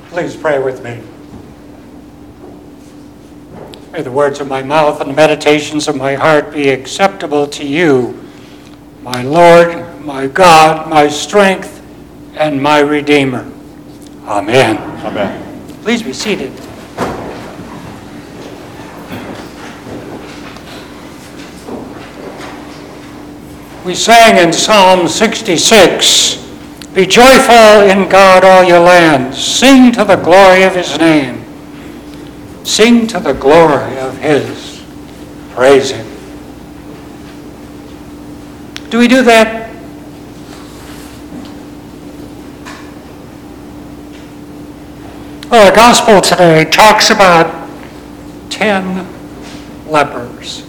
Please pray with me. May the words of my mouth and the meditations of my heart be acceptable to you, my Lord, my God, my strength, and my Redeemer. Amen. Amen. Please be seated. We sang in Psalm 66, "Be joyful in God, all your lands. Sing to the glory of his name. Sing to the glory of his. Praise him." Do we do that? Well, our gospel today talks about 10 lepers.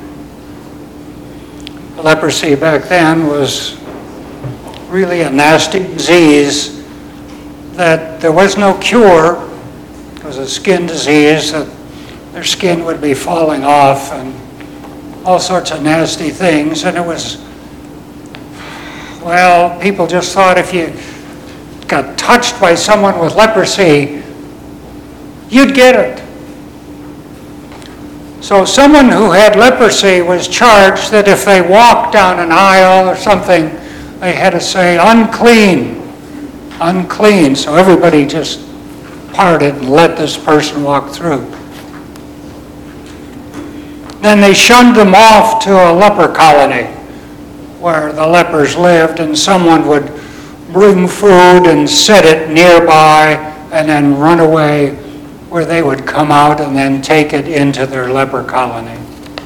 Leprosy back then was really a nasty disease that there was no cure. It was a skin disease that their skin would be falling off and all sorts of nasty things. And it was, well, people just thought if you got touched by someone with leprosy, you'd get it. So someone who had leprosy was charged that if they walked down an aisle or something, they had to say, "Unclean, unclean." So everybody just parted and let this person walk through. Then they shunned them off to a leper colony where the lepers lived, and someone would bring food and set it nearby and then run away, where they would come out and then take it into their leper colony.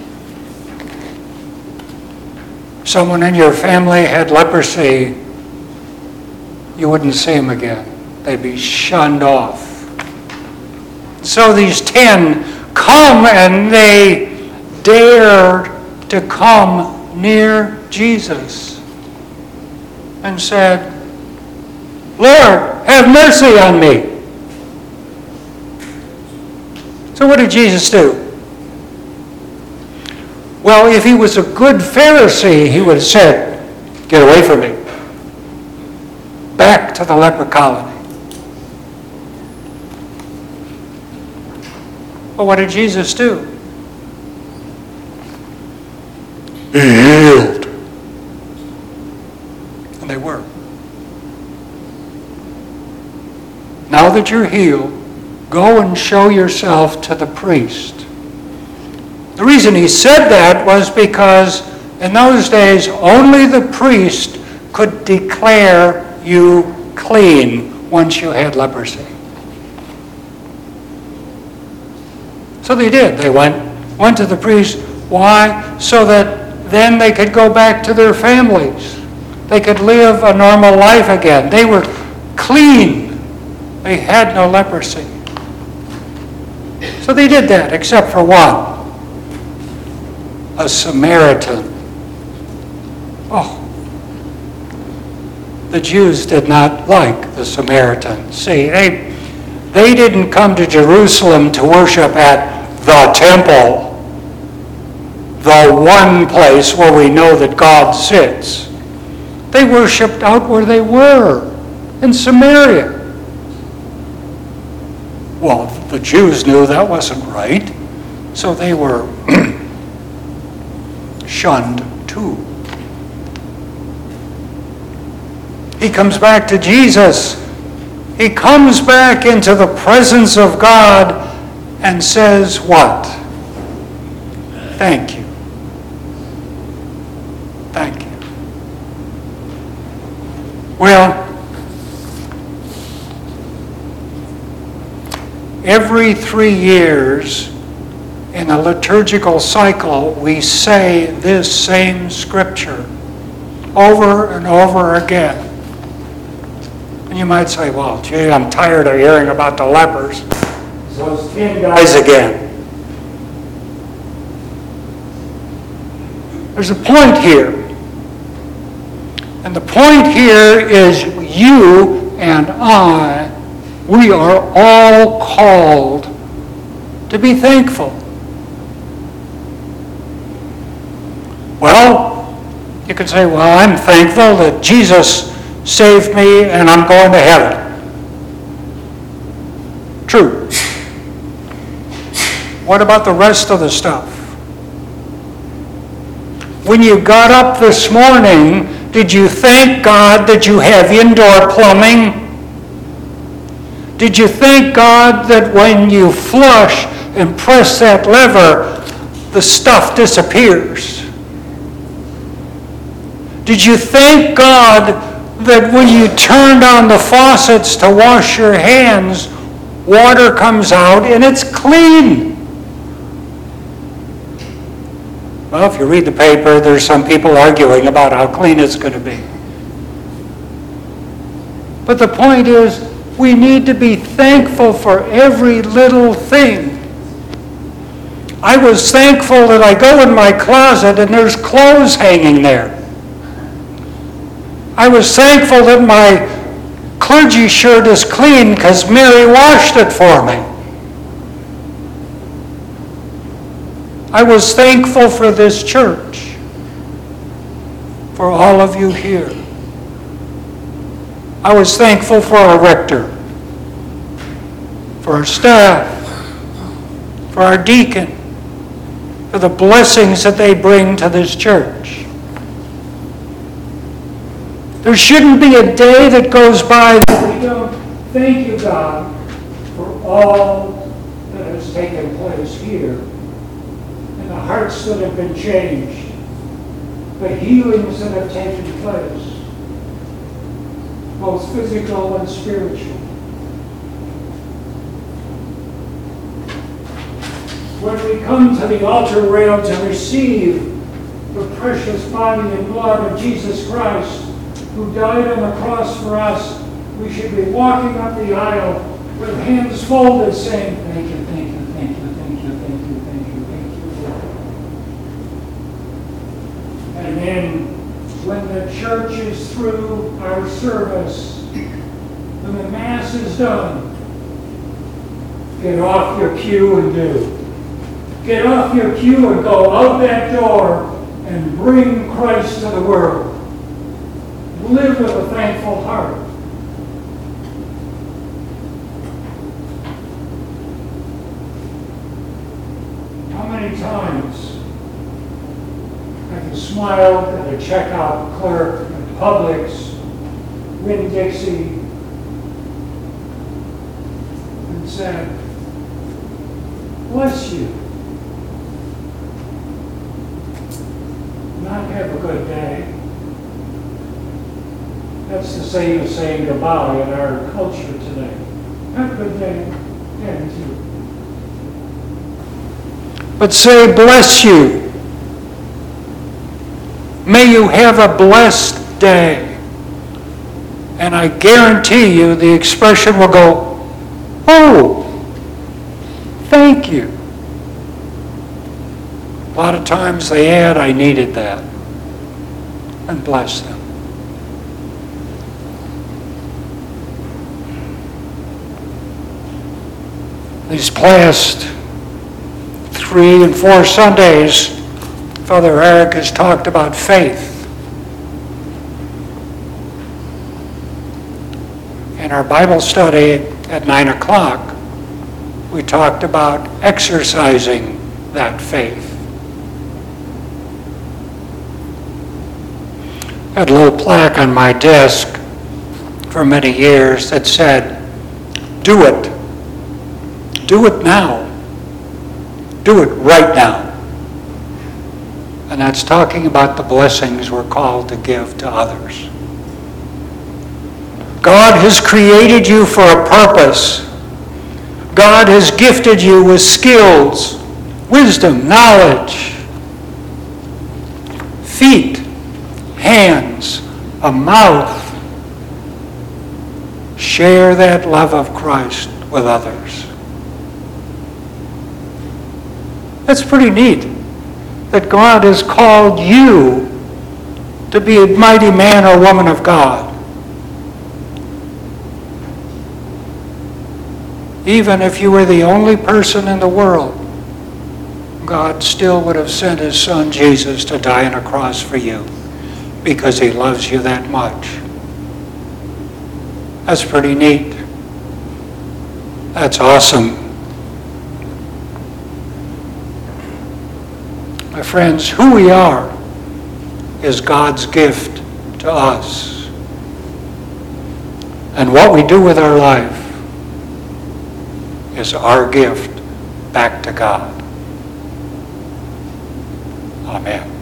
Someone in your family had leprosy, you wouldn't see them again. They'd be shunned off. So these 10 come and they dared to come near Jesus and said, "Lord, have mercy on me." So what did Jesus do? Well, if he was a good Pharisee, he would have said, "Get away from me." Back to the leper colony. But what did Jesus do? He healed. And they were. Now that you're healed, go and show yourself to the priest. The reason he said that was because in those days only the priest could declare you clean once you had leprosy. So they did. They went to the priest. Why? So that then they could go back to their families. They could live a normal life again. They were clean. They had no leprosy. So they did that, except for one, a Samaritan. Oh, the Jews did not like the Samaritans. See, they didn't come to Jerusalem to worship at the temple, the one place where we know that God sits. They worshiped out where they were, in Samaria. Well, the Jews knew that wasn't right, so they were shunned too. He comes back to Jesus. He comes back into the presence of God and says what? Thank you. Thank you. Well, every 3 years in a liturgical cycle, we say this same scripture over and over again. And you might say, "Well, gee, I'm tired of hearing about the lepers. Those 10 guys again." There's a point here. And the point here is you and I, we are all called to be thankful. Well, you could say, "Well, I'm thankful that Jesus saved me and I'm going to heaven." true. What about the rest of the stuff? When you got up this morning, did you thank God that you have indoor plumbing? Did you thank God that when you flush and press that lever, the stuff disappears? Did you thank God that when you turned on the faucets to wash your hands, water comes out and it's clean? Well, if you read the paper, there's some people arguing about how clean it's going to be. But the point is, we need to be thankful for every little thing. I was thankful that I go in my closet and there's clothes hanging there. I was thankful that my clergy shirt is clean because Mary washed it for me. I was thankful for this church, for all of you here. I was thankful for our rector, for our staff, for our deacon, for the blessings that they bring to this church. There shouldn't be a day that goes by that we don't thank you, God, for all that has taken place here, and the hearts that have been changed, the healings that have taken place, both physical and spiritual. When we come to the altar rail to receive the precious body and blood of Jesus Christ, who died on the cross for us, we should be walking up the aisle with hands folded saying, thank you, thank you, thank you, thank you, thank you, thank you, thank you, Lord. And then when the church is through our service, when the Mass is done, get off your pew and do. Get off your pew and go out that door and bring Christ to the world. Live with a thankful heart. How many times have you smiled at a checkout clerk at Publix, Winn-Dixie, and said, bless you. Not have a good day. That's the same as saying goodbye in our culture today. Have a good day, and you. But say, bless you. May you have a blessed day. And I guarantee you the expression will go, oh, thank you. A lot of times they add, I needed that. And bless them. These past 3 and 4 Sundays, Father Eric has talked about faith. In our Bible study at 9 o'clock, we talked about exercising that faith. I had a little plaque on my desk for many years that said, do it. Do it now. Do it right now. And that's talking about the blessings we're called to give to others. God has created you for a purpose. God has gifted you with skills, wisdom, knowledge, feet, hands, a mouth. Share that love of Christ with others. That's pretty neat that God has called you to be a mighty man or woman of God. Even if you were the only person in the world, God still would have sent his son Jesus to die on a cross for you because he loves you that much. That's pretty neat. That's awesome. My friends, who we are is God's gift to us. And what we do with our life is our gift back to God. Amen.